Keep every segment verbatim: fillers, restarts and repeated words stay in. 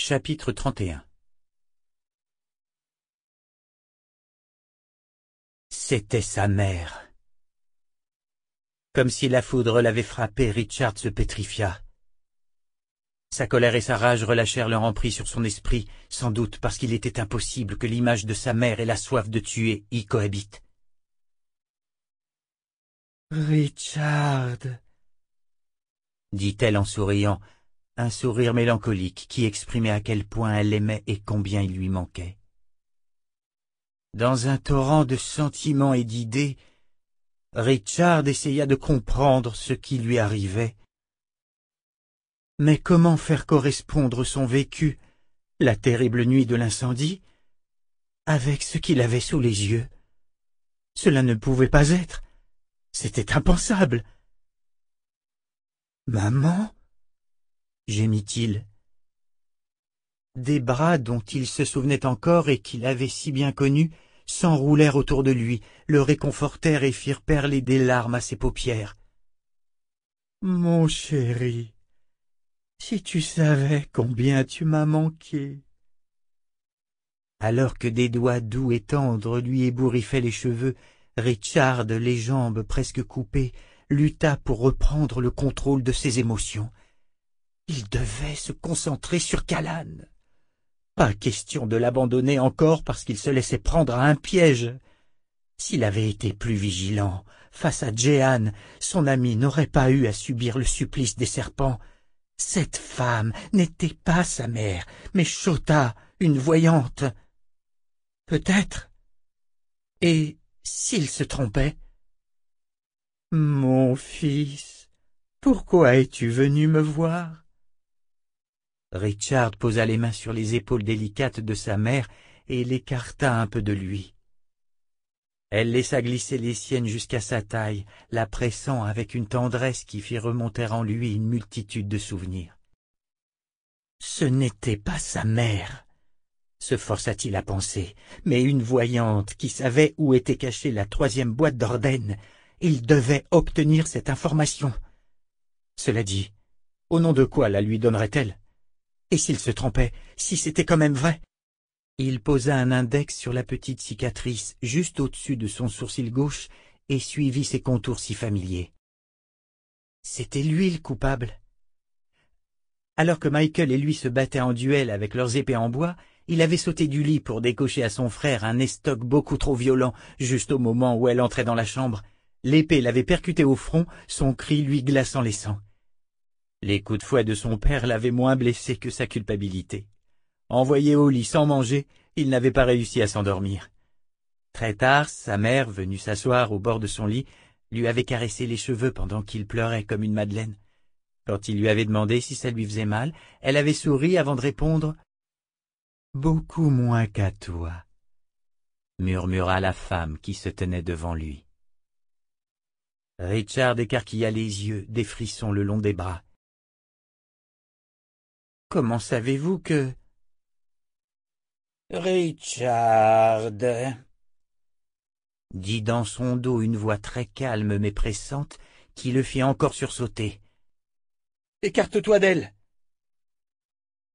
Chapitre trente et un. C'était sa mère. Comme si la foudre l'avait frappé, Richard se pétrifia. Sa colère et sa rage relâchèrent leur emprise sur son esprit, sans doute parce qu'il était impossible que l'image de sa mère et la soif de tuer y cohabitent. « Richard » dit-elle en souriant, un sourire mélancolique qui exprimait à quel point elle l'aimait et combien il lui manquait. Dans un torrent de sentiments et d'idées, Richard essaya de comprendre ce qui lui arrivait. Mais comment faire correspondre son vécu, la terrible nuit de l'incendie, avec ce qu'il avait sous les yeux? Cela ne pouvait pas être. C'était impensable. « Maman » gémit-il. Des bras dont il se souvenait encore et qu'il avait si bien connus s'enroulèrent autour de lui, le réconfortèrent et firent perler des larmes à ses paupières. « Mon chéri, si tu savais combien tu m'as manqué !» Alors que des doigts doux et tendres lui ébouriffaient les cheveux, Richard, les jambes presque coupées, lutta pour reprendre le contrôle de ses émotions. Il devait se concentrer sur Callan. Pas question de l'abandonner encore parce qu'il se laissait prendre à un piège. S'il avait été plus vigilant, face à Jehan, son ami n'aurait pas eu à subir le supplice des serpents. Cette femme n'était pas sa mère, mais Chota, une voyante. Peut-être. Et s'il se trompait? « Mon fils, pourquoi es-tu venu me voir ?» Richard posa les mains sur les épaules délicates de sa mère et l'écarta un peu de lui. Elle laissa glisser les siennes jusqu'à sa taille, la pressant avec une tendresse qui fit remonter en lui une multitude de souvenirs. Ce n'était pas sa mère, se força-t-il à penser, mais une voyante qui savait où était cachée la troisième boîte d'Orden. Il devait obtenir cette information. Cela dit, au nom de quoi la lui donnerait-elle? Et s'il se trompait, si c'était quand même vrai? Il posa un index sur la petite cicatrice juste au-dessus de son sourcil gauche et suivit ses contours si familiers. C'était lui le coupable. Alors que Michael et lui se battaient en duel avec leurs épées en bois, il avait sauté du lit pour décocher à son frère un estoc beaucoup trop violent, juste au moment où elle entrait dans la chambre. L'épée l'avait percuté au front, son cri lui glaçant les sangs. Les coups de fouet de son père l'avaient moins blessé que sa culpabilité. Envoyé au lit sans manger, il n'avait pas réussi à s'endormir. Très tard, sa mère, venue s'asseoir au bord de son lit, lui avait caressé les cheveux pendant qu'il pleurait comme une madeleine. Quand il lui avait demandé si ça lui faisait mal, elle avait souri avant de répondre « Beaucoup moins qu'à toi », murmura la femme qui se tenait devant lui. Richard écarquilla les yeux, des frissons le long des bras. « Comment savez-vous que... »« Richard » dit dans son dos une voix très calme mais pressante qui le fit encore sursauter. « Écarte-toi d'elle !»« Z »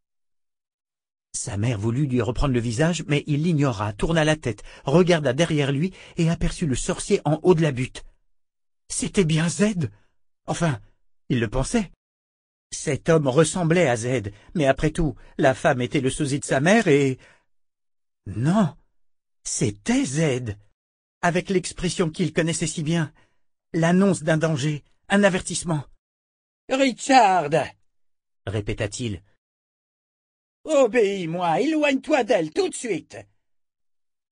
Sa mère voulut lui reprendre le visage, mais il l'ignora, tourna la tête, regarda derrière lui et aperçut le sorcier en haut de la butte. C'était bien Z. Enfin, il le pensait. Cet homme ressemblait à Z, mais après tout, la femme était le sosie de sa mère et... Non, c'était Z, avec l'expression qu'il connaissait si bien, l'annonce d'un danger, un avertissement. « Richard » répéta-t-il. « Obéis-moi, éloigne-toi d'elle tout de suite !»« Richard »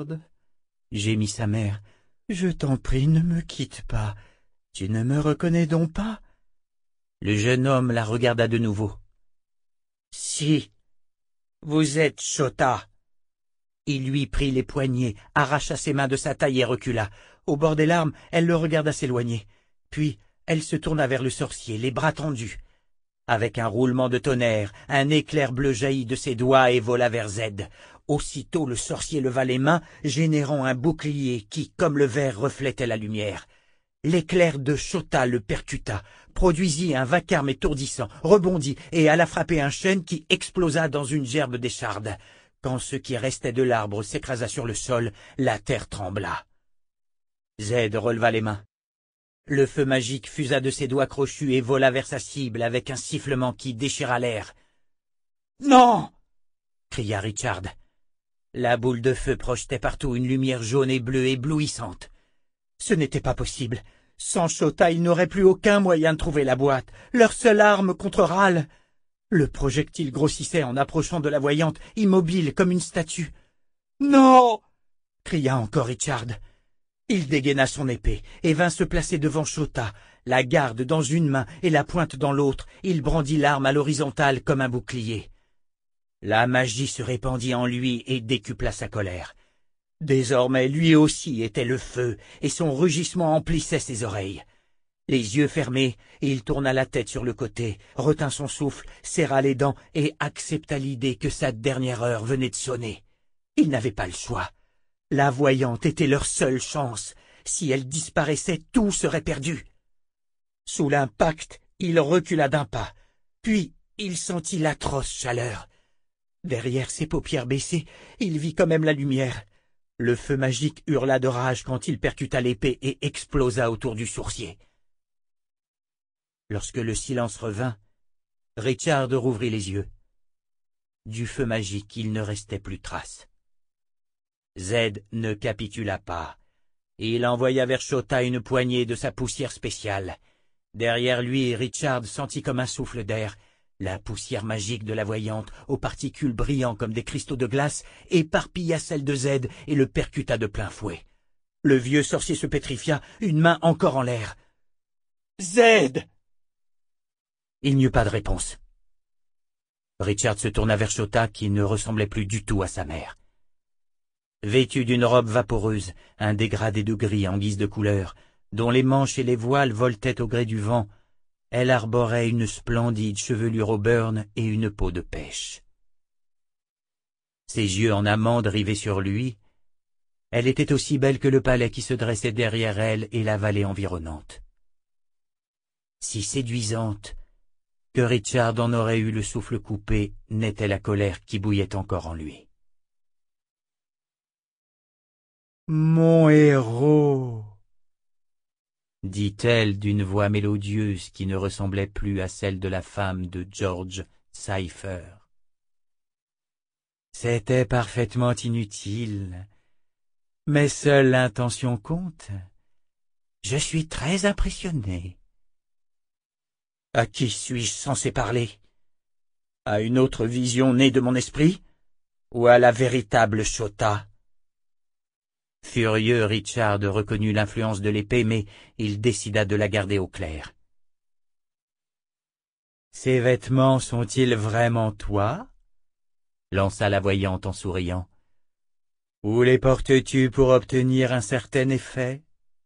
gémit sa mère, « je t'en prie, ne me quitte pas. Tu ne me reconnais donc pas ?» Le jeune homme la regarda de nouveau. « Si, vous êtes Chota. » Il lui prit les poignets, arracha ses mains de sa taille et recula. Au bord des larmes, elle le regarda s'éloigner. Puis, elle se tourna vers le sorcier, les bras tendus. Avec un roulement de tonnerre, un éclair bleu jaillit de ses doigts et vola vers Z. Aussitôt le sorcier leva les mains, générant un bouclier qui, comme le verre, reflétait la lumière. L'éclair de Chota le percuta, produisit un vacarme étourdissant, rebondit et alla frapper un chêne qui explosa dans une gerbe d'écharde. Quand ce qui restait de l'arbre s'écrasa sur le sol, la terre trembla. Zed releva les mains. Le feu magique fusa de ses doigts crochus et vola vers sa cible avec un sifflement qui déchira l'air. « Non !» cria Richard. La boule de feu projetait partout une lumière jaune et bleue éblouissante. Ce n'était pas possible. Sans Shota, il n'aurait plus aucun moyen de trouver la boîte, leur seule arme contre Ral. Le projectile grossissait en approchant de la voyante, immobile comme une statue. « Non !» cria encore Richard. Il dégaina son épée et vint se placer devant Shota, la garde dans une main et la pointe dans l'autre. Il brandit l'arme à l'horizontale comme un bouclier. La magie se répandit en lui et décupla sa colère. Désormais, lui aussi était le feu, et son rugissement emplissait ses oreilles. Les yeux fermés, il tourna la tête sur le côté, retint son souffle, serra les dents et accepta l'idée que sa dernière heure venait de sonner. Il n'avait pas le choix. La voyante était leur seule chance. Si elle disparaissait, tout serait perdu. Sous l'impact, il recula d'un pas. Puis, il sentit l'atroce chaleur. Derrière ses paupières baissées, il vit quand même la lumière. Le feu magique hurla de rage quand il percuta l'épée et explosa autour du sourcier. Lorsque le silence revint, Richard rouvrit les yeux. Du feu magique, il ne restait plus trace. Zed ne capitula pas. Il envoya vers Shota une poignée de sa poussière spéciale. Derrière lui, Richard sentit comme un souffle d'air. La poussière magique de la voyante, aux particules brillant comme des cristaux de glace, éparpilla celle de Zed et le percuta de plein fouet. Le vieux sorcier se pétrifia, une main encore en l'air. « Zed !» Il n'y eut pas de réponse. Richard se tourna vers Shota qui ne ressemblait plus du tout à sa mère. Vêtue d'une robe vaporeuse, un dégradé de gris en guise de couleur, dont les manches et les voiles voletaient au gré du vent, elle arborait une splendide chevelure au burn et une peau de pêche. Ses yeux en amande rivés sur lui, elle était aussi belle que le palais qui se dressait derrière elle et la vallée environnante. Si séduisante que Richard en aurait eu le souffle coupé, n'était la colère qui bouillait encore en lui. « Mon héros !» dit-elle d'une voix mélodieuse qui ne ressemblait plus à celle de la femme de George Cypher. C'était parfaitement inutile, mais seule l'intention compte. Je suis très impressionné. À qui suis-je censé parler? À une autre vision née de mon esprit? Ou à la véritable Shota? Furieux, Richard reconnut l'influence de l'épée, mais il décida de la garder au clair. « Ces vêtements sont-ils vraiment toi ?» lança la voyante en souriant. « Ou les portes-tu pour obtenir un certain effet ?»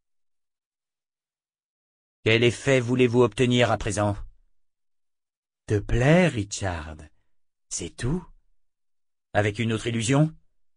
Quel effet voulez-vous obtenir à présent? Te plaire, Richard, c'est tout. Avec une autre illusion?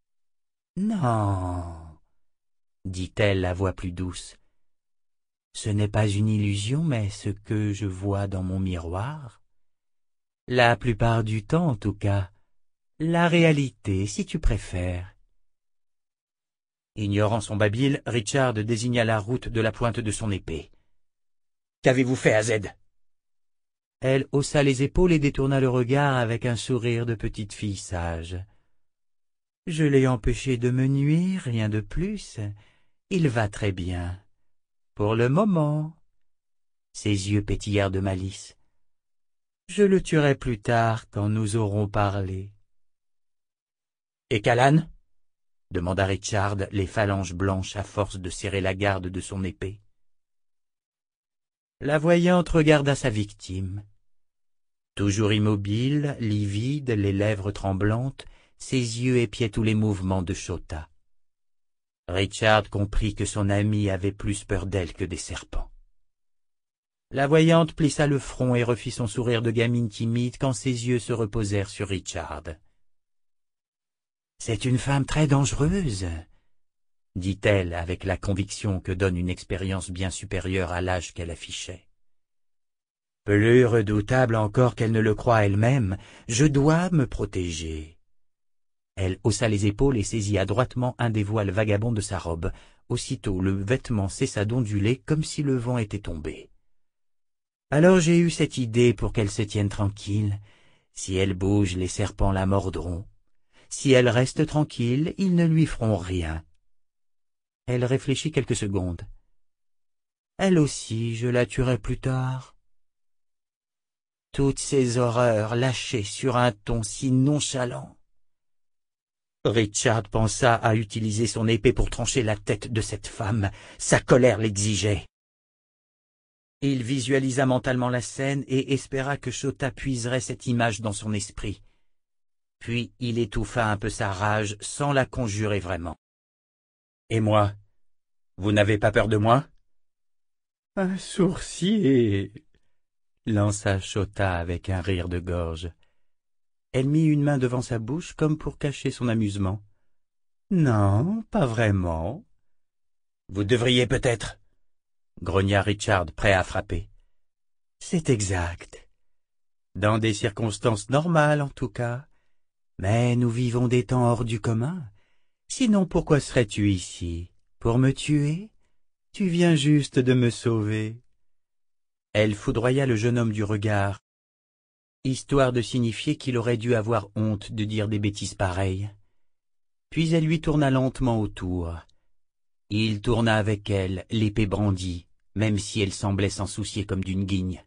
Non, dit-elle à voix plus douce. Ce n'est pas une illusion, mais ce que je vois dans mon miroir. La plupart du temps, en tout cas. La réalité, si tu préfères. Ignorant son babil, Richard désigna la route de la pointe de son épée. Qu'avez-vous fait à Zed? Elle haussa les épaules et détourna le regard avec un sourire de petite fille sage. Je l'ai empêché de me nuire, rien de plus. Il va très bien. Pour le moment. Ses yeux pétillèrent de malice. Je le tuerai plus tard quand nous aurons parlé. Et Callan? Demanda Richard, les phalanges blanches à force de serrer la garde de son épée. La voyante regarda sa victime. Toujours immobile, livide, les lèvres tremblantes, ses yeux épiaient tous les mouvements de Shota. Richard comprit que son ami avait plus peur d'elle que des serpents. La voyante plissa le front et refit son sourire de gamine timide quand ses yeux se reposèrent sur Richard. « C'est une femme très dangereuse, » dit-elle avec la conviction que donne une expérience bien supérieure à l'âge qu'elle affichait. Plus redoutable encore qu'elle ne le croit elle-même, je dois me protéger. Elle haussa les épaules et saisit adroitement un des voiles vagabonds de sa robe. Aussitôt le vêtement cessa d'onduler comme si le vent était tombé. Alors j'ai eu cette idée pour qu'elle se tienne tranquille. Si elle bouge, les serpents la mordront. Si elle reste tranquille, ils ne lui feront rien. Elle réfléchit quelques secondes. Elle aussi, je la tuerai plus tard. Toutes ces horreurs lâchées sur un ton si nonchalant. Richard pensa à utiliser son épée pour trancher la tête de cette femme. Sa colère l'exigeait. Il visualisa mentalement la scène et espéra que Chota puiserait cette image dans son esprit. Puis il étouffa un peu sa rage sans la conjurer vraiment. « Et moi? Vous n'avez pas peur de moi ?»« Un sourcier !» lança Chota avec un rire de gorge. Elle mit une main devant sa bouche comme pour cacher son amusement. « Non, pas vraiment. »« Vous devriez peut-être. » grogna Richard, prêt à frapper. « C'est exact. Dans des circonstances normales, en tout cas. Mais nous vivons des temps hors du commun. Sinon, pourquoi serais-tu ici? Pour me tuer? Tu viens juste de me sauver. » Elle foudroya le jeune homme du regard, histoire de signifier qu'il aurait dû avoir honte de dire des bêtises pareilles. Puis elle lui tourna lentement autour. Il tourna avec elle, l'épée brandie, même si elle semblait s'en soucier comme d'une guigne.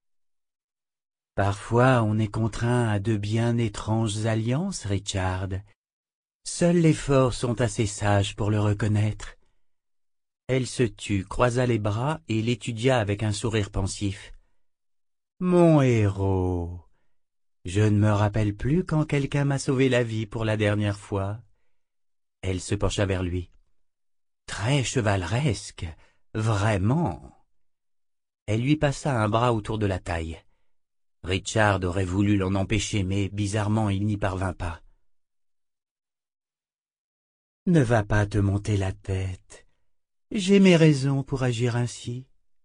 Parfois on est contraint à de bien étranges alliances, Richard. Seuls les forts sont assez sages pour le reconnaître. Elle se tut, croisa les bras et l'étudia avec un sourire pensif. « Mon héros, je ne me rappelle plus quand quelqu'un m'a sauvé la vie pour la dernière fois. » Elle se pencha vers lui. « Très chevaleresque, vraiment. » Elle lui passa un bras autour de la taille. Richard aurait voulu l'en empêcher, mais bizarrement il n'y parvint pas. « Ne va pas te monter la tête. J'ai mes raisons pour agir ainsi. »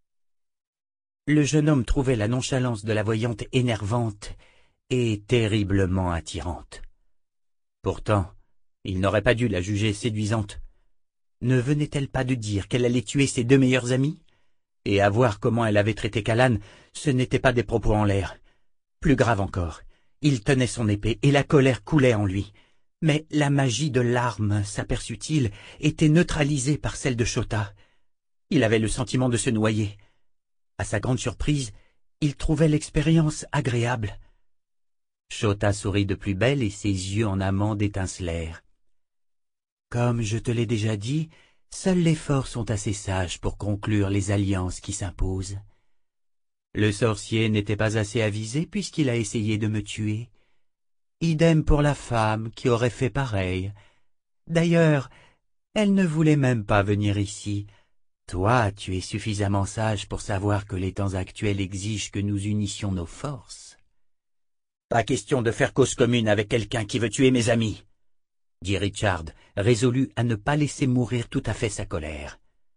Le jeune homme trouvait la nonchalance de la voyante énervante et terriblement attirante. Pourtant, il n'aurait pas dû la juger séduisante. Ne venait-elle pas de dire qu'elle allait tuer ses deux meilleurs amis? Et à voir comment elle avait traité Callan, ce n'étaient pas des propos en l'air. Plus grave encore, il tenait son épée et la colère coulait en lui. Mais la magie de l'arme, s'aperçut-il, était neutralisée par celle de Chota. Il avait le sentiment de se noyer. À sa grande surprise, il trouvait l'expérience agréable. Chota sourit de plus belle et ses yeux en amande étincelèrent. Comme je te l'ai déjà dit, seuls les forts sont assez sages pour conclure les alliances qui s'imposent. Le sorcier n'était pas assez avisé puisqu'il a essayé de me tuer. Idem pour la femme qui aurait fait pareil. D'ailleurs, elle ne voulait même pas venir ici. Toi, tu es suffisamment sage pour savoir que les temps actuels exigent que nous unissions nos forces. Pas question de faire cause commune avec quelqu'un qui veut tuer mes amis, dit Richard, résolu à ne pas laisser mourir tout à fait sa colère.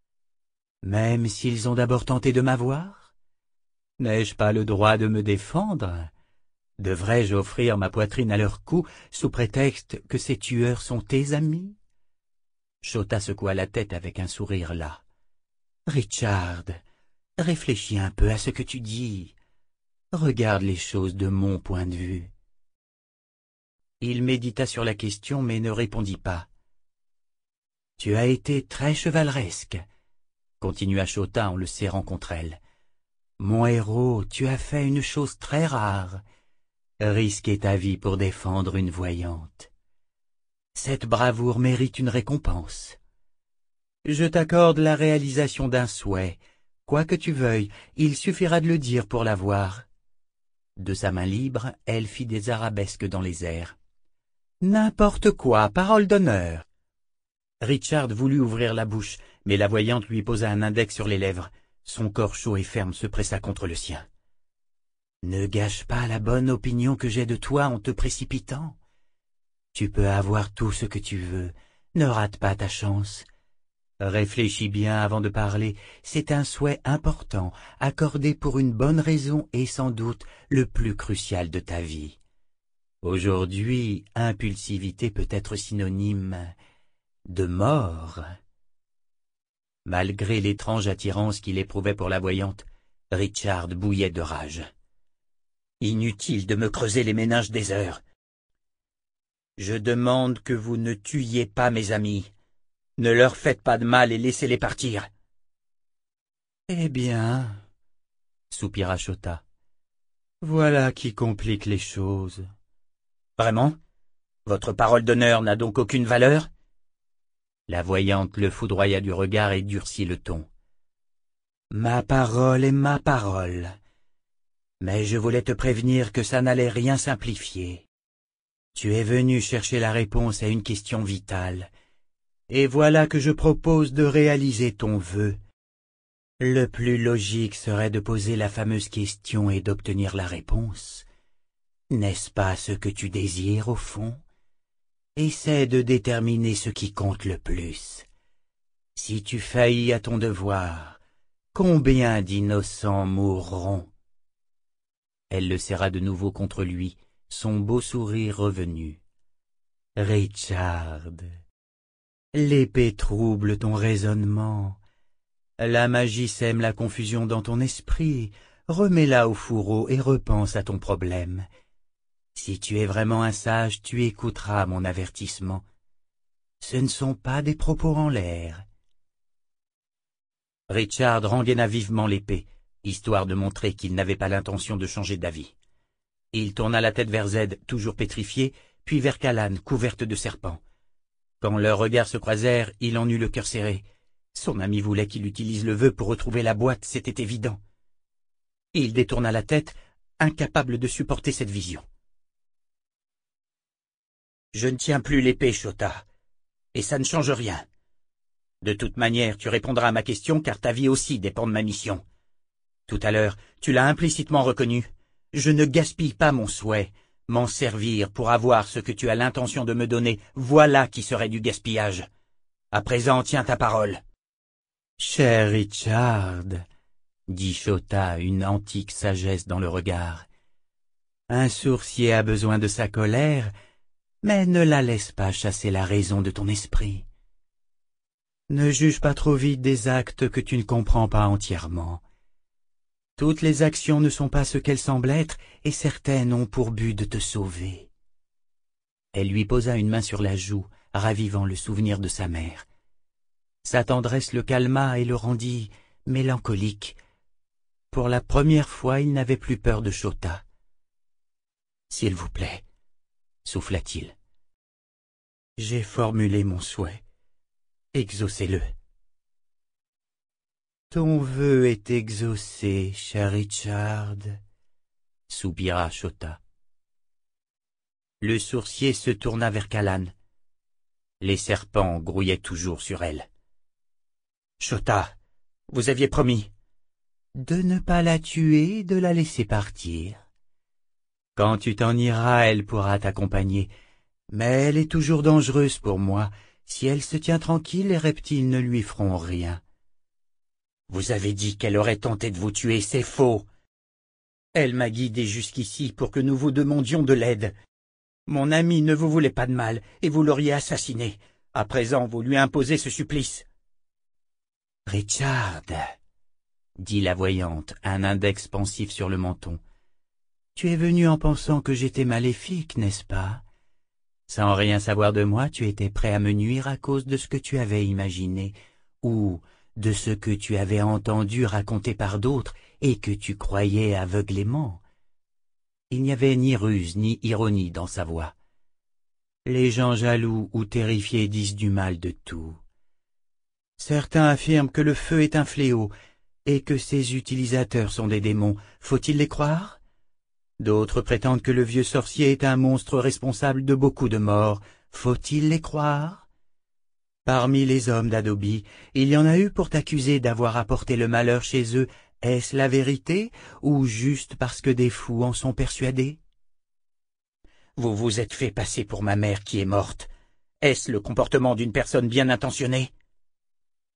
Même s'ils ont d'abord tenté de m'avoir? N'ai-je pas le droit de me défendre? Devrais-je offrir ma poitrine à leur cou sous prétexte que ces tueurs sont tes amis? Chota secoua la tête avec un sourire las. Richard, réfléchis un peu à ce que tu dis. Regarde les choses de mon point de vue. Il médita sur la question mais ne répondit pas. Tu as été très chevaleresque, continua Chota en le serrant contre elle. Mon héros, tu as fait une chose très rare. Risquer ta vie pour défendre une voyante. Cette bravoure mérite une récompense. Je t'accorde la réalisation d'un souhait. Quoi que tu veuilles, il suffira de le dire pour l'avoir. De sa main libre, elle fit des arabesques dans les airs. N'importe quoi, parole d'honneur. Richard voulut ouvrir la bouche, mais la voyante lui posa un index sur les lèvres. Son corps chaud et ferme se pressa contre le sien. Ne gâche pas la bonne opinion que j'ai de toi en te précipitant. Tu peux avoir tout ce que tu veux, ne rate pas ta chance. Réfléchis bien avant de parler, c'est un souhait important, accordé pour une bonne raison et sans doute le plus crucial de ta vie. Aujourd'hui, impulsivité peut être synonyme de mort. Malgré l'étrange attirance qu'il éprouvait pour la voyante, Richard bouillait de rage. Inutile de me creuser les méninges des heures. Je demande que vous ne tuiez pas mes amis. Ne leur faites pas de mal et laissez-les partir. Eh bien, soupira Chota, voilà qui complique les choses. Vraiment? Votre parole d'honneur n'a donc aucune valeur? La voyante le foudroya du regard et durcit le ton. Ma parole est ma parole. Mais je voulais te prévenir que ça n'allait rien simplifier. Tu es venu chercher la réponse à une question vitale. Et voilà que je propose de réaliser ton vœu. Le plus logique serait de poser la fameuse question et d'obtenir la réponse. N'est-ce pas ce que tu désires au fond? Essaie de déterminer ce qui compte le plus. Si tu faillis à ton devoir, combien d'innocents mourront? Elle le serra de nouveau contre lui, son beau sourire revenu. Richard, l'épée trouble ton raisonnement. La magie sème la confusion dans ton esprit. Remets-la au fourreau et repense à ton problème. Si tu es vraiment un sage, tu écouteras mon avertissement. Ce ne sont pas des propos en l'air. Richard rengaina vivement l'épée, histoire de montrer qu'il n'avait pas l'intention de changer d'avis. Il tourna la tête vers Z, toujours pétrifiée, puis vers Callan, couverte de serpents. Quand leurs regards se croisèrent, il en eut le cœur serré. Son ami voulait qu'il utilise le vœu pour retrouver la boîte, c'était évident. Il détourna la tête, incapable de supporter cette vision. Je ne tiens plus l'épée, Chota, et ça ne change rien. De toute manière, tu répondras à ma question car ta vie aussi dépend de ma mission. Tout à l'heure, tu l'as implicitement reconnu. Je ne gaspille pas mon souhait. M'en servir pour avoir ce que tu as l'intention de me donner, voilà qui serait du gaspillage. À présent, tiens ta parole. Cher Richard, dit Chota, une antique sagesse dans le regard, un sourcier a besoin de sa colère, mais ne la laisse pas chasser la raison de ton esprit. Ne juge pas trop vite des actes que tu ne comprends pas entièrement. Toutes les actions ne sont pas ce qu'elles semblent être, et certaines ont pour but de te sauver. Elle lui posa une main sur la joue, ravivant le souvenir de sa mère. Sa tendresse le calma et le rendit mélancolique. Pour la première fois, il n'avait plus peur de Chota. « S'il vous plaît, » souffla-t-il. « J'ai formulé mon souhait. Exaucez-le. » Ton vœu est exaucé, cher Richard, soupira Chota. Le sourcier se tourna vers Callan. Les serpents grouillaient toujours sur elle. Chota, vous aviez promis de ne pas la tuer et de la laisser partir. Quand tu t'en iras, elle pourra t'accompagner, mais elle est toujours dangereuse pour moi. Si elle se tient tranquille, les reptiles ne lui feront rien. Vous avez dit qu'elle aurait tenté de vous tuer, c'est faux. Elle m'a guidé jusqu'ici pour que nous vous demandions de l'aide. Mon ami ne vous voulait pas de mal, et vous l'auriez assassiné. À présent, vous lui imposez ce supplice. Richard, dit la voyante, un index pensif sur le menton, tu es venu en pensant que j'étais maléfique, n'est-ce pas? Sans rien savoir de moi, tu étais prêt à me nuire à cause de ce que tu avais imaginé, ou de ce que tu avais entendu raconter par d'autres et que tu croyais aveuglément. Il n'y avait ni ruse ni ironie dans sa voix. Les gens jaloux ou terrifiés disent du mal de tout. Certains affirment que le feu est un fléau et que ses utilisateurs sont des démons. Faut-il les croire? D'autres prétendent que le vieux sorcier est un monstre responsable de beaucoup de morts. Faut-il les croire? Parmi les hommes d'Adobe, il y en a eu pour t'accuser d'avoir apporté le malheur chez eux. Est-ce la vérité, ou juste parce que des fous en sont persuadés? Vous vous êtes fait passer pour ma mère qui est morte. Est-ce le comportement d'une personne bien intentionnée?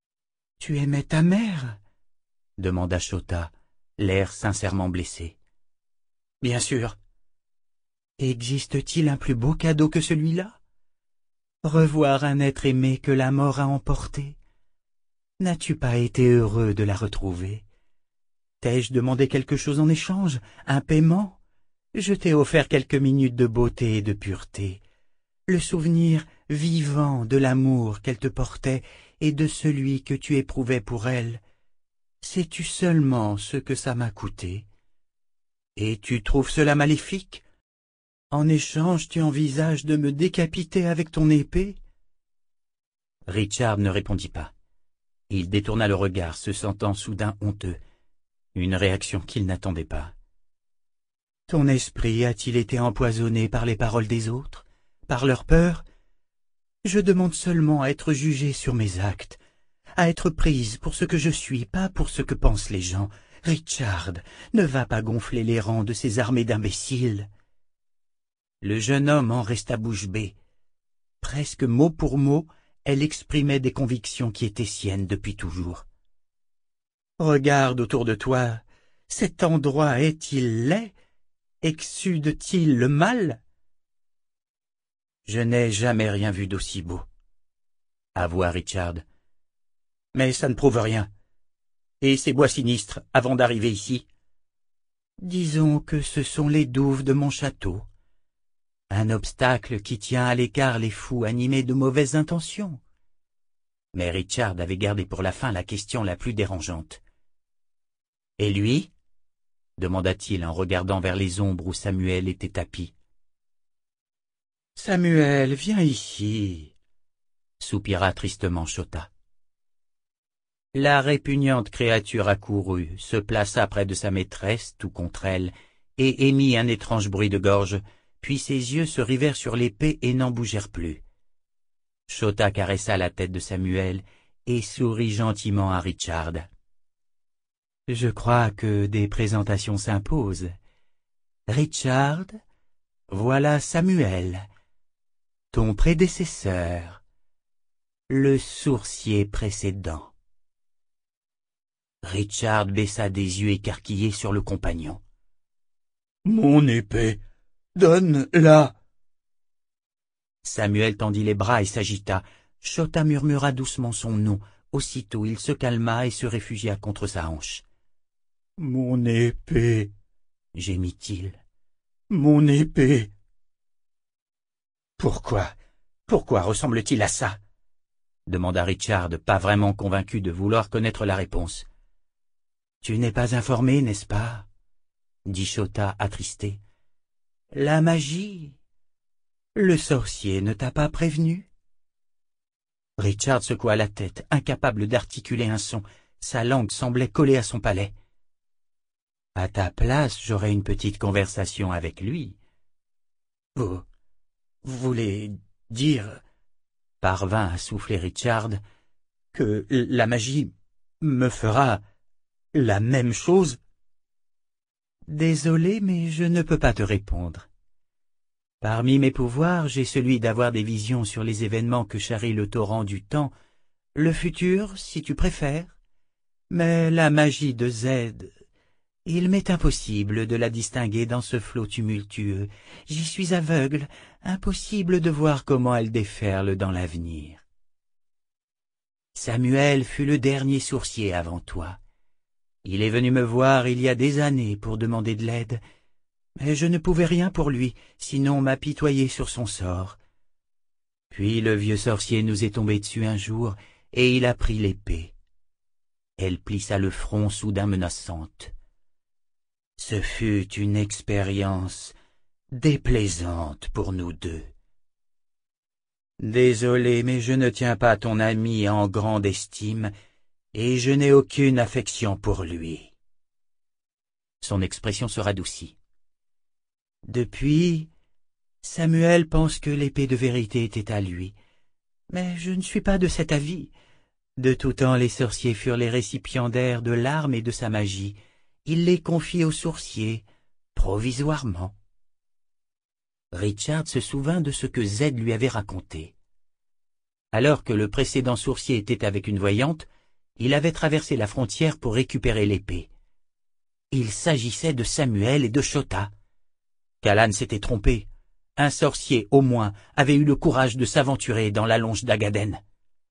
Tu aimais ta mère? Demanda Chota, l'air sincèrement blessé. Bien sûr. Existe-t-il un plus beau cadeau que celui-là? Revoir un être aimé que la mort a emporté? N'as-tu pas été heureux de la retrouver? T'ai-je demandé quelque chose en échange, un paiement? Je t'ai offert quelques minutes de beauté et de pureté, le souvenir vivant de l'amour qu'elle te portait et de celui que tu éprouvais pour elle. Sais-tu seulement ce que ça m'a coûté? Et tu trouves cela maléfique? En échange, tu envisages de me décapiter avec ton épée? Richard ne répondit pas. Il détourna le regard, se sentant soudain honteux, une réaction qu'il n'attendait pas. Ton esprit a-t-il été empoisonné par les paroles des autres, par leur peur? Je demande seulement à être jugée sur mes actes, à être prise pour ce que je suis, pas pour ce que pensent les gens. Richard, ne va pas gonfler les rangs de ces armées d'imbéciles. Le jeune homme en resta bouche bée. Presque mot pour mot, elle exprimait des convictions qui étaient siennes depuis toujours. Regarde autour de toi, cet endroit est-il laid? Exsude-t-il le mal? Je n'ai jamais rien vu d'aussi beau, avoua Richard. Mais ça ne prouve rien. Et ces bois sinistres, avant d'arriver ici? Disons que ce sont les douves de mon château. Un obstacle qui tient à l'écart les fous animés de mauvaises intentions. Mais Richard avait gardé pour la fin la question la plus dérangeante. « Et lui ?» demanda-t-il en regardant vers les ombres où Samuel était tapi. « Samuel, viens ici !» soupira tristement Chota. La répugnante créature accourut, se plaça près de sa maîtresse, tout contre elle, et émit un étrange bruit de gorge, puis ses yeux se rivèrent sur l'épée et n'en bougèrent plus. Chota caressa la tête de Samuel et sourit gentiment à Richard. « Je crois que des présentations s'imposent. Richard, voilà Samuel, ton prédécesseur, le sourcier précédent. » Richard baissa des yeux écarquillés sur le compagnon. « Mon épée, donne-la !» Samuel tendit les bras et s'agita. Chota murmura doucement son nom. Aussitôt il se calma et se réfugia contre sa hanche. « Mon épée !» gémit-il. « Mon épée !»« Pourquoi, pourquoi ressemble-t-il à ça ?» demanda Richard, pas vraiment convaincu de vouloir connaître la réponse. « Tu n'es pas informé, n'est-ce pas ?» dit Chota attristé. « La magie. Le sorcier ne t'a pas prévenu ?» Richard secoua la tête, incapable d'articuler un son. Sa langue semblait collée à son palais. « À ta place, j'aurais une petite conversation avec lui. »« Vous, vous voulez dire, » parvint à souffler Richard, « que la magie me fera la même chose ?» Désolé, mais je ne peux pas te répondre. Parmi mes pouvoirs, j'ai celui d'avoir des visions sur les événements que charrie le torrent du temps, le futur, si tu préfères. Mais la magie de Z, il m'est impossible de la distinguer dans ce flot tumultueux. J'y suis aveugle, impossible de voir comment elle déferle dans l'avenir. Samuel fut le dernier sourcier avant toi. Il est venu me voir il y a des années pour demander de l'aide, mais je ne pouvais rien pour lui, sinon m'apitoyer sur son sort. Puis le vieux sorcier nous est tombé dessus un jour, et il a pris l'épée. Elle plissa le front soudain menaçante. Ce fut une expérience déplaisante pour nous deux. Désolé, mais je ne tiens pas ton ami en grande estime, et je n'ai aucune affection pour lui. Son expression se radoucit. Depuis, Samuel pense que l'épée de vérité était à lui, mais je ne suis pas de cet avis. De tout temps, les sorciers furent les récipiendaires de l'arme et de sa magie. Il les confie aux sourciers, provisoirement. Richard se souvint de ce que Z lui avait raconté. Alors que le précédent sourcier était avec une voyante, Il avait traversé la frontière pour récupérer l'épée. Il s'agissait de Samuel et de Chota. Callan s'était trompé. Un sorcier, au moins, avait eu le courage de s'aventurer dans la longe d'Agaden.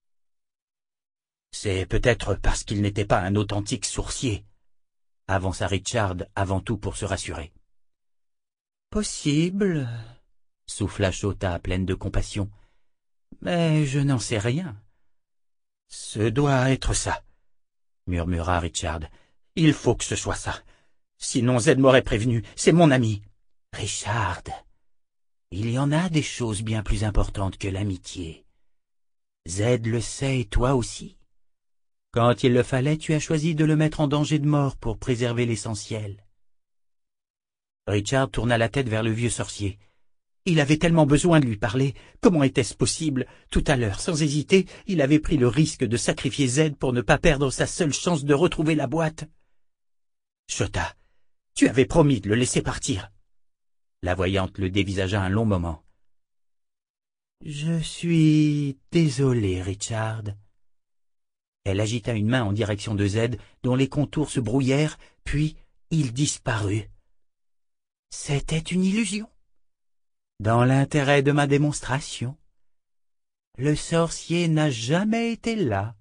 C'est peut-être parce qu'il n'était pas un authentique sourcier, avança Richard avant tout pour se rassurer. Possible, souffla Chota pleine de compassion. Mais je n'en sais rien. Ce doit être ça, murmura Richard. Il faut que ce soit ça. Sinon Zed m'aurait prévenu, c'est mon ami. Richard, il y en a des choses bien plus importantes que l'amitié. Zed le sait et toi aussi. Quand il le fallait, tu as choisi de le mettre en danger de mort pour préserver l'essentiel. Richard tourna la tête vers le vieux sorcier. Il avait tellement besoin de lui parler. Comment était-ce possible? Tout à l'heure, sans hésiter, il avait pris le risque de sacrifier Zed pour ne pas perdre sa seule chance de retrouver la boîte. Chota, tu avais promis de le laisser partir. La voyante le dévisagea un long moment. Je suis désolé, Richard. Elle agita une main en direction de Zed, dont les contours se brouillèrent, puis il disparut. C'était une illusion. Dans l'intérêt de ma démonstration, le sorcier n'a jamais été là.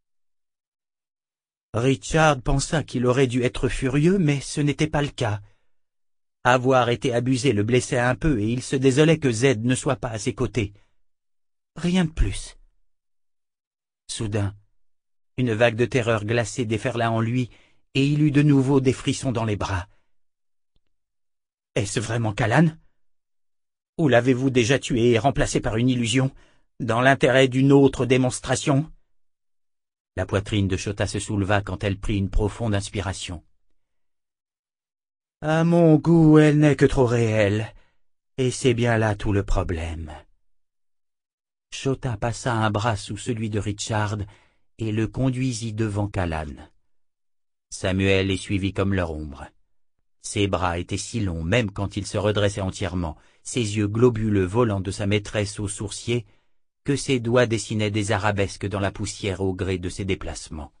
Richard pensa qu'il aurait dû être furieux, mais ce n'était pas le cas. Avoir été abusé le blessait un peu et il se désolait que Zed ne soit pas à ses côtés. Rien de plus. Soudain, une vague de terreur glacée déferla en lui et il eut de nouveau des frissons dans les bras. Est-ce vraiment Callan? Ou l'avez-vous déjà tué et remplacé par une illusion, dans l'intérêt d'une autre démonstration? La poitrine de Chota se souleva quand elle prit une profonde inspiration. À mon goût, elle n'est que trop réelle, et c'est bien là tout le problème. Chota passa un bras sous celui de Richard et le conduisit devant Callan. Samuel les suivit comme leur ombre. Ses bras étaient si longs, même quand il se redressait entièrement, ses yeux globuleux volant de sa maîtresse au sourcier, que ses doigts dessinaient des arabesques dans la poussière au gré de ses déplacements.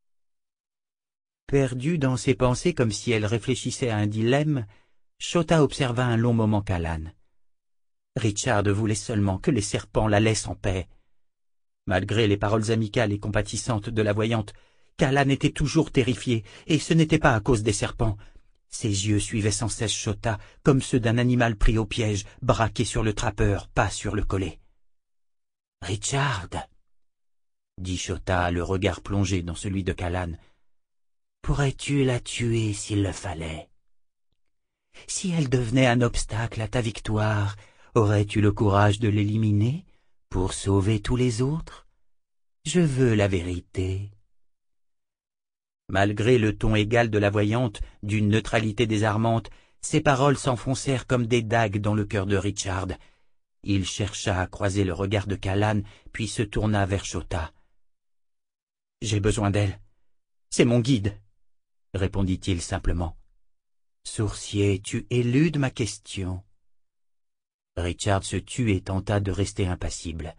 Perdue dans ses pensées comme si elle réfléchissait à un dilemme, Chota observa un long moment Callan. Richard voulait seulement que les serpents la laissent en paix. Malgré les paroles amicales et compatissantes de la voyante, Callan était toujours terrifié, et ce n'était pas à cause des serpents. Ses yeux suivaient sans cesse Chota, comme ceux d'un animal pris au piège, braqué sur le trappeur, pas sur le collet. « Richard !» dit Chota, le regard plongé dans celui de Callan. « Pourrais-tu la tuer s'il le fallait? Si elle devenait un obstacle à ta victoire, aurais-tu le courage de l'éliminer pour sauver tous les autres? Je veux la vérité. » Malgré le ton égal de la voyante, d'une neutralité désarmante, ses paroles s'enfoncèrent comme des dagues dans le cœur de Richard. Il chercha à croiser le regard de Callan, puis se tourna vers Chota. « J'ai besoin d'elle. C'est mon guide, » répondit-il simplement. « Sourcier, tu éludes ma question. » Richard se tut et tenta de rester impassible.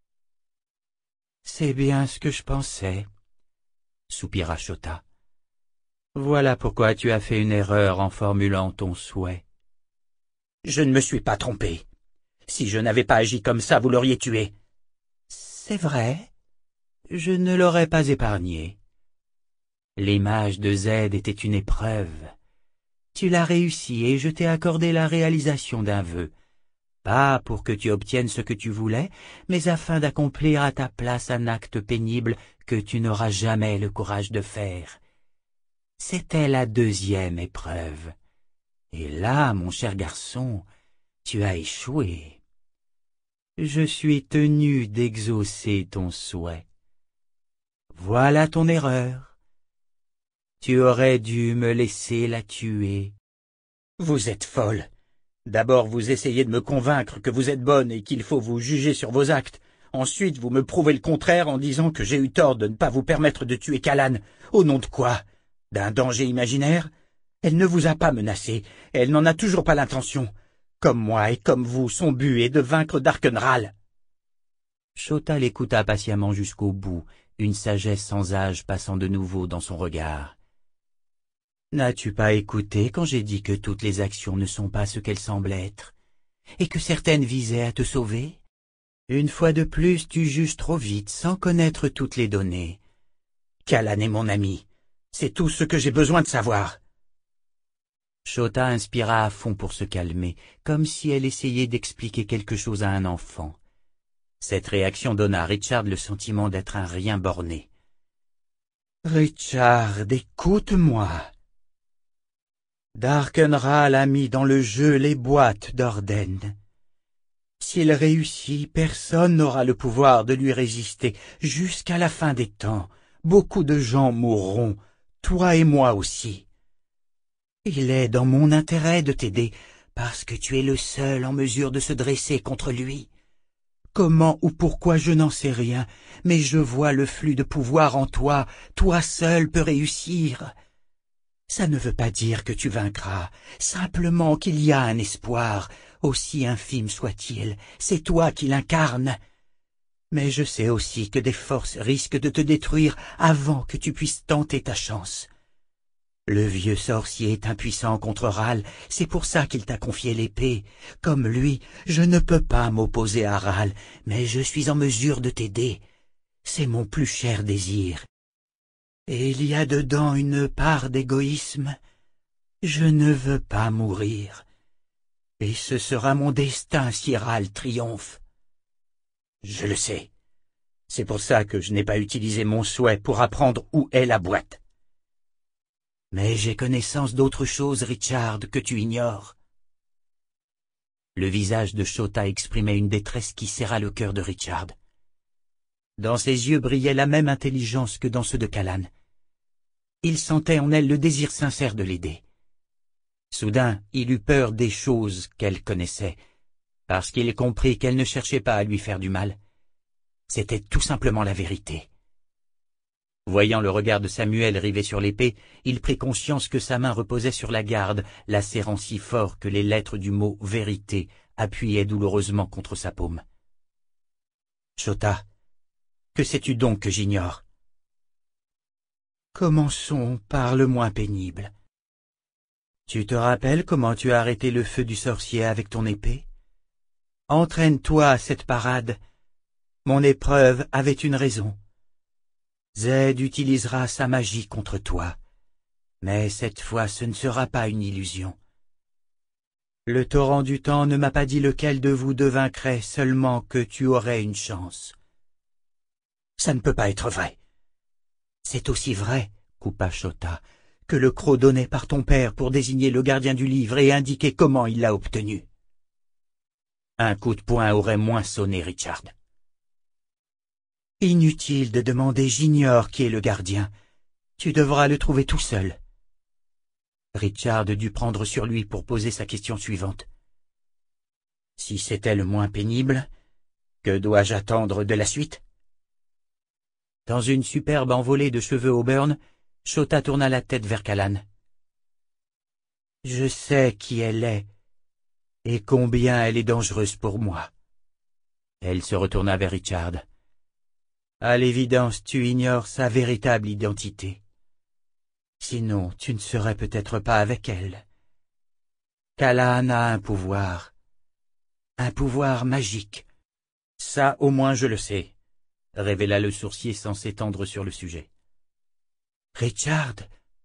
« C'est bien ce que je pensais. » soupira Chota. Voilà pourquoi tu as fait une erreur en formulant ton souhait. Je ne me suis pas trompé. Si je n'avais pas agi comme ça, vous l'auriez tué. C'est vrai. Je ne l'aurais pas épargné. L'image de Zed était une épreuve. Tu l'as réussi et je t'ai accordé la réalisation d'un vœu. Pas pour que tu obtiennes ce que tu voulais, mais afin d'accomplir à ta place un acte pénible que tu n'auras jamais le courage de faire. C'était la deuxième épreuve. Et là, mon cher garçon, tu as échoué. Je suis tenu d'exaucer ton souhait. Voilà ton erreur. Tu aurais dû me laisser la tuer. Vous êtes folle. D'abord vous essayez de me convaincre que vous êtes bonne et qu'il faut vous juger sur vos actes. Ensuite vous me prouvez le contraire en disant que j'ai eu tort de ne pas vous permettre de tuer Callan. Au nom de quoi? D'un danger imaginaire? Elle ne vous a pas menacé, elle n'en a toujours pas l'intention. Comme moi et comme vous, son but est de vaincre Darkenral. Chota l'écouta patiemment jusqu'au bout, une sagesse sans âge passant de nouveau dans son regard. N'as-tu pas écouté quand j'ai dit que toutes les actions ne sont pas ce qu'elles semblent être, et que certaines visaient à te sauver? Une fois de plus, tu juges trop vite, sans connaître toutes les données. Kalan est mon ami, c'est tout ce que j'ai besoin de savoir. Chota inspira à fond pour se calmer, comme si elle essayait d'expliquer quelque chose à un enfant. Cette réaction donna à Richard le sentiment d'être un rien borné. « Richard, écoute-moi. Darkenral a mis dans le jeu les boîtes d'Orden. S'il réussit, personne n'aura le pouvoir de lui résister jusqu'à la fin des temps. Beaucoup de gens mourront, toi et moi aussi. Il est dans mon intérêt de t'aider, parce que tu es le seul en mesure de se dresser contre lui. Comment ou pourquoi je n'en sais rien, mais je vois le flux de pouvoir en toi, toi seul peux réussir. Ça ne veut pas dire que tu vaincras, simplement qu'il y a un espoir, aussi infime soit-il, c'est toi qui l'incarnes. Mais je sais aussi que des forces risquent de te détruire avant que tu puisses tenter ta chance. Le vieux sorcier est impuissant contre Ral, c'est pour ça qu'il t'a confié l'épée. Comme lui, je ne peux pas m'opposer à Ral, mais je suis en mesure de t'aider. C'est mon plus cher désir. Et il y a dedans une part d'égoïsme. Je ne veux pas mourir. Et ce sera mon destin si Ral triomphe. Je le sais. C'est pour ça que je n'ai pas utilisé mon souhait pour apprendre où est la boîte. Mais j'ai connaissance d'autre chose, Richard, que tu ignores. Le visage de Chota exprimait une détresse qui serra le cœur de Richard. Dans ses yeux brillait la même intelligence que dans ceux de Kalan. Il sentait en elle le désir sincère de l'aider. Soudain, il eut peur des choses qu'elle connaissait, parce qu'il comprit qu'elle ne cherchait pas à lui faire du mal. C'était tout simplement la vérité. Voyant le regard de Samuel rivé sur l'épée, il prit conscience que sa main reposait sur la garde, la serrant si fort que les lettres du mot « vérité » appuyaient douloureusement contre sa paume. « Chota, que sais-tu donc que j'ignore » ? Commençons par le moins pénible. Tu te rappelles comment tu as arrêté le feu du sorcier avec ton épée? Entraîne-toi à cette parade. Mon épreuve avait une raison. Zed utilisera sa magie contre toi, mais cette fois ce ne sera pas une illusion. Le torrent du temps ne m'a pas dit lequel de vous deux vaincrait, seulement que tu aurais une chance. Ça ne peut pas être vrai. C'est aussi vrai, coupa Chota, que le croc donné par ton père pour désigner le gardien du livre et indiquer comment il l'a obtenu. Un coup de poing aurait moins sonné Richard. Inutile de demander, j'ignore qui est le gardien. Tu devras le trouver tout seul. Richard dut prendre sur lui pour poser sa question suivante. Si c'était le moins pénible, que dois-je attendre de la suite? Dans une superbe envolée de cheveux auburn, Chota tourna la tête vers Kalan. Je sais qui elle est, et combien elle est dangereuse pour moi. Elle se retourna vers Richard. À l'évidence, tu ignores sa véritable identité. Sinon, tu ne serais peut-être pas avec elle. Kalan a un pouvoir. Un pouvoir magique. Ça, au moins, je le sais, révéla le sourcier sans s'étendre sur le sujet. Richard.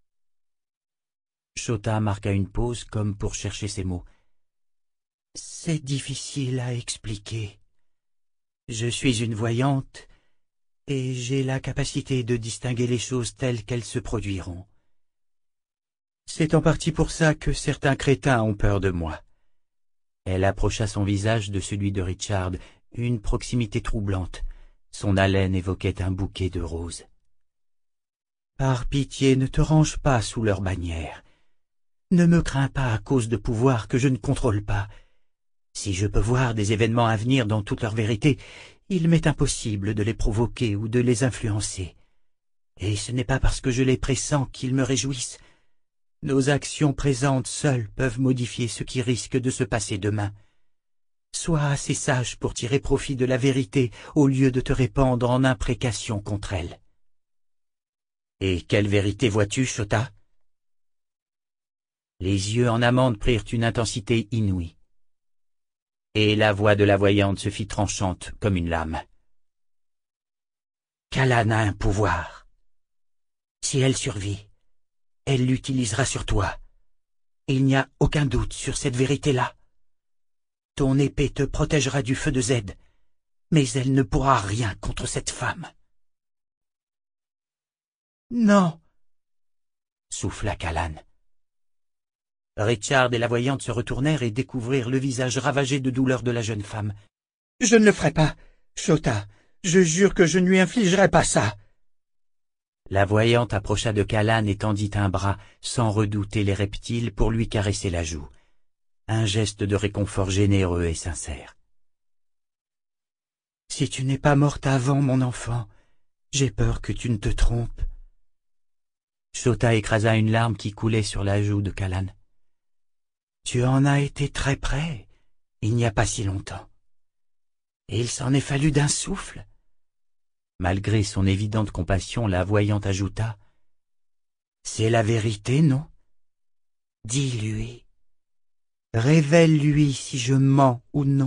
Chota marqua une pause comme pour chercher ses mots. C'est difficile à expliquer. Je suis une voyante, et j'ai la capacité de distinguer les choses telles qu'elles se produiront. C'est en partie pour ça que certains crétins ont peur de moi. Elle approcha son visage de celui de Richard, une proximité troublante. Son haleine évoquait un bouquet de roses. Par pitié, ne te range pas sous leur bannière. Ne me crains pas à cause de pouvoirs que je ne contrôle pas. Si je peux voir des événements à venir dans toute leur vérité, il m'est impossible de les provoquer ou de les influencer. Et ce n'est pas parce que je les pressens qu'ils me réjouissent. Nos actions présentes seules peuvent modifier ce qui risque de se passer demain. Sois assez sage pour tirer profit de la vérité au lieu de te répandre en imprécations contre elle. » « Et quelle vérité vois-tu, Chota ?» Les yeux en amande prirent une intensité inouïe. Et la voix de la voyante se fit tranchante comme une lame. « Kalan a un pouvoir. Si elle survit, elle l'utilisera sur toi. Il n'y a aucun doute sur cette vérité-là. Ton épée te protégera du feu de Z, mais elle ne pourra rien contre cette femme. »« Non !» souffla Kalan. Richard et la voyante se retournèrent et découvrirent le visage ravagé de douleur de la jeune femme. « Je ne le ferai pas, Chota. Je jure que je ne lui infligerai pas ça. » La voyante approcha de Kalan et tendit un bras, sans redouter les reptiles, pour lui caresser la joue. Un geste de réconfort généreux et sincère. « Si tu n'es pas morte avant, mon enfant, j'ai peur que tu ne te trompes. » Chota écrasa une larme qui coulait sur la joue de Kalan. « Tu en as été très près, il n'y a pas si longtemps. Et il s'en est fallu d'un souffle. » Malgré son évidente compassion, la voyante ajouta. « C'est la vérité, non? Dis-lui. Révèle-lui si je mens ou non. »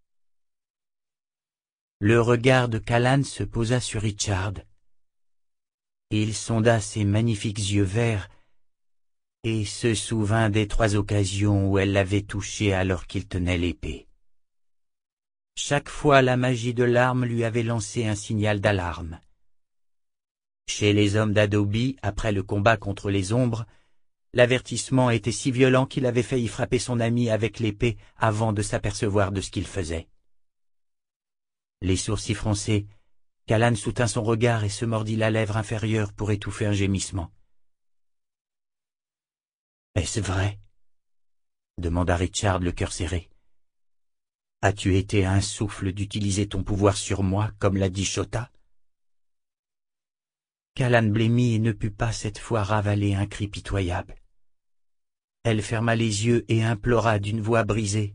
Le regard de Kalan se posa sur Richard. Il sonda ses magnifiques yeux verts et se souvint des trois occasions où elle l'avait touché alors qu'il tenait l'épée. Chaque fois la magie de l'arme lui avait lancé un signal d'alarme. Chez les hommes d'Adobe, après le combat contre les ombres, l'avertissement était si violent qu'il avait failli frapper son ami avec l'épée avant de s'apercevoir de ce qu'il faisait. Les sourcils froncés, Kalan soutint son regard et se mordit la lèvre inférieure pour étouffer un gémissement. « Est-ce vrai ?» demanda Richard, le cœur serré. « As-tu été à un souffle d'utiliser ton pouvoir sur moi, comme l'a dit Chota ?» Kalan blêmit et ne put pas cette fois ravaler un cri pitoyable. Elle ferma les yeux et implora d'une voix brisée.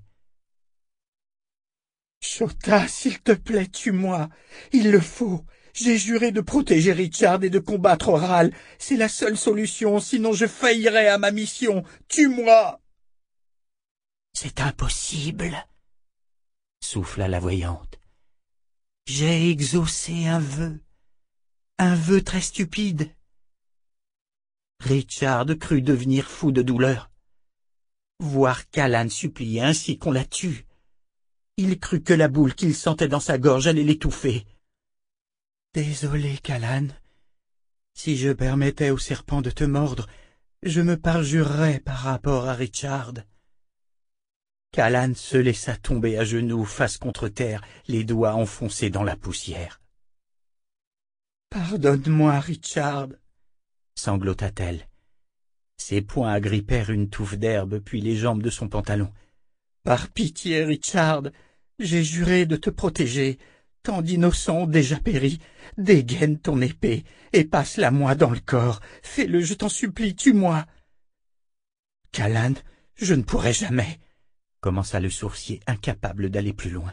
« Chota, s'il te plaît, tue-moi. Il le faut. J'ai juré de protéger Richard et de combattre Oral. C'est la seule solution, sinon je faillirais à ma mission. Tue-moi !»« C'est impossible, » souffla la voyante. « J'ai exaucé un vœu, un vœu très stupide. » Richard crut devenir fou de douleur. Voir Kalan supplier ainsi qu'on la tue. Il crut que la boule qu'il sentait dans sa gorge allait l'étouffer. « Désolé, Kalan. Si je permettais au serpent de te mordre, je me parjurerais par rapport à Richard. » Kalan se laissa tomber à genoux, face contre terre, les doigts enfoncés dans la poussière. « Pardonne-moi, Richard, » sanglota-t-elle. Ses poings agrippèrent une touffe d'herbe, puis les jambes de son pantalon. « Par pitié, Richard, j'ai juré de te protéger. Tant d'innocents ont déjà péri. Dégaine ton épée et passe-la moi dans le corps. Fais-le, je t'en supplie, tue-moi. »« Kalan, je ne pourrai jamais. » commença le sourcier, incapable d'aller plus loin.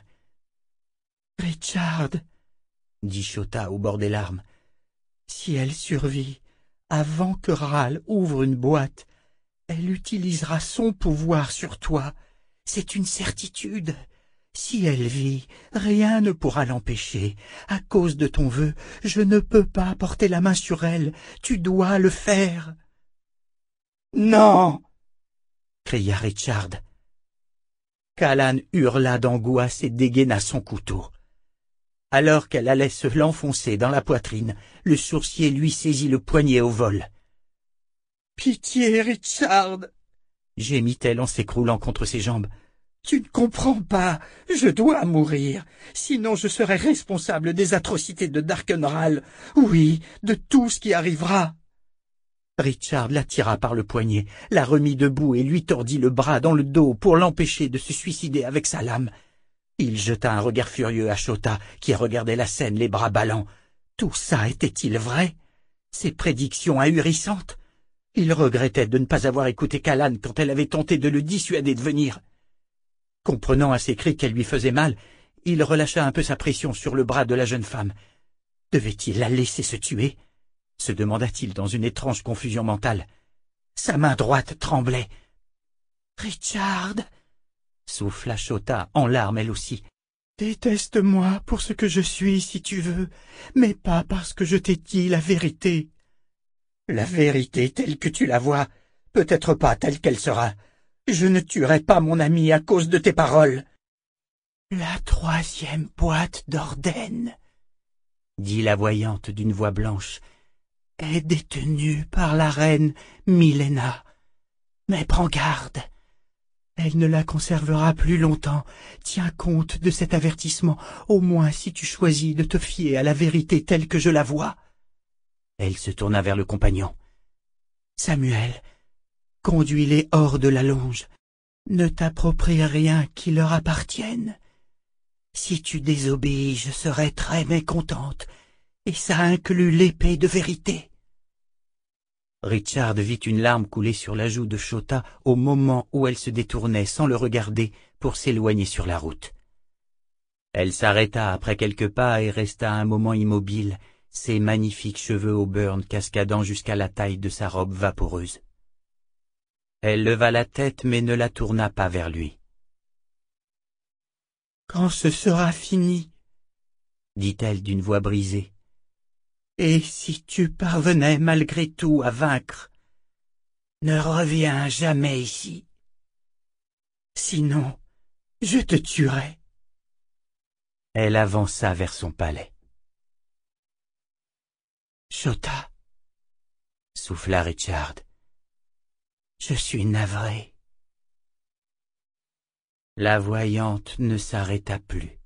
« Richard, » dit Chota au bord des larmes, « si elle survit, avant que Ral ouvre une boîte, elle utilisera son pouvoir sur toi. C'est une certitude. Si elle vit, rien ne pourra l'empêcher. À cause de ton vœu, je ne peux pas porter la main sur elle. Tu dois le faire. »« Non !» cria Richard. Kalan hurla d'angoisse et dégaina son couteau. Alors qu'elle allait se l'enfoncer dans la poitrine, le sourcier lui saisit le poignet au vol. « Pitié, Richard !» gémit-elle en s'écroulant contre ses jambes. « Tu ne comprends pas, je dois mourir, sinon je serai responsable des atrocités de Darkenral, oui, de tout ce qui arrivera. » Richard la tira par le poignet, la remit debout et lui tordit le bras dans le dos pour l'empêcher de se suicider avec sa lame. Il jeta un regard furieux à Chota, qui regardait la scène les bras ballants. Tout ça était-il vrai? Ses prédictions ahurissantes? Il regrettait de ne pas avoir écouté Kalan quand elle avait tenté de le dissuader de venir. Comprenant à ses cris qu'elle lui faisait mal, il relâcha un peu sa pression sur le bras de la jeune femme. Devait-il la laisser se tuer? Se demanda-t-il dans une étrange confusion mentale. Sa main droite tremblait. « Richard !» souffla Chota, en larmes elle aussi. « Déteste-moi pour ce que je suis si tu veux, mais pas parce que je t'ai dit la vérité. » « La vérité telle que tu la vois, peut-être pas telle qu'elle sera. Je ne tuerai pas mon ami à cause de tes paroles. »« La troisième boîte d'Orden, » dit la voyante d'une voix blanche, « est détenue par la reine Milena. Mais prends garde, elle ne la conservera plus longtemps. Tiens compte de cet avertissement, au moins si tu choisis de te fier à la vérité telle que je la vois. » Elle se tourna vers le compagnon. « Samuel, conduis-les hors de la longe. Ne t'approprie rien qui leur appartienne. Si tu désobéis, je serai très mécontente, et ça inclut l'épée de vérité. » Richard vit une larme couler sur la joue de Chota au moment où elle se détournait sans le regarder pour s'éloigner sur la route. Elle s'arrêta après quelques pas et resta un moment immobile, ses magnifiques cheveux auburn cascadant jusqu'à la taille de sa robe vaporeuse. Elle leva la tête mais ne la tourna pas vers lui. « Quand ce sera fini, dit-elle d'une voix brisée, et si tu parvenais malgré tout à vaincre, ne reviens jamais ici. Sinon, je te tuerai. » Elle avança vers son palais. « Chota, » souffla Richard, « je suis navré. » La voyante ne s'arrêta plus.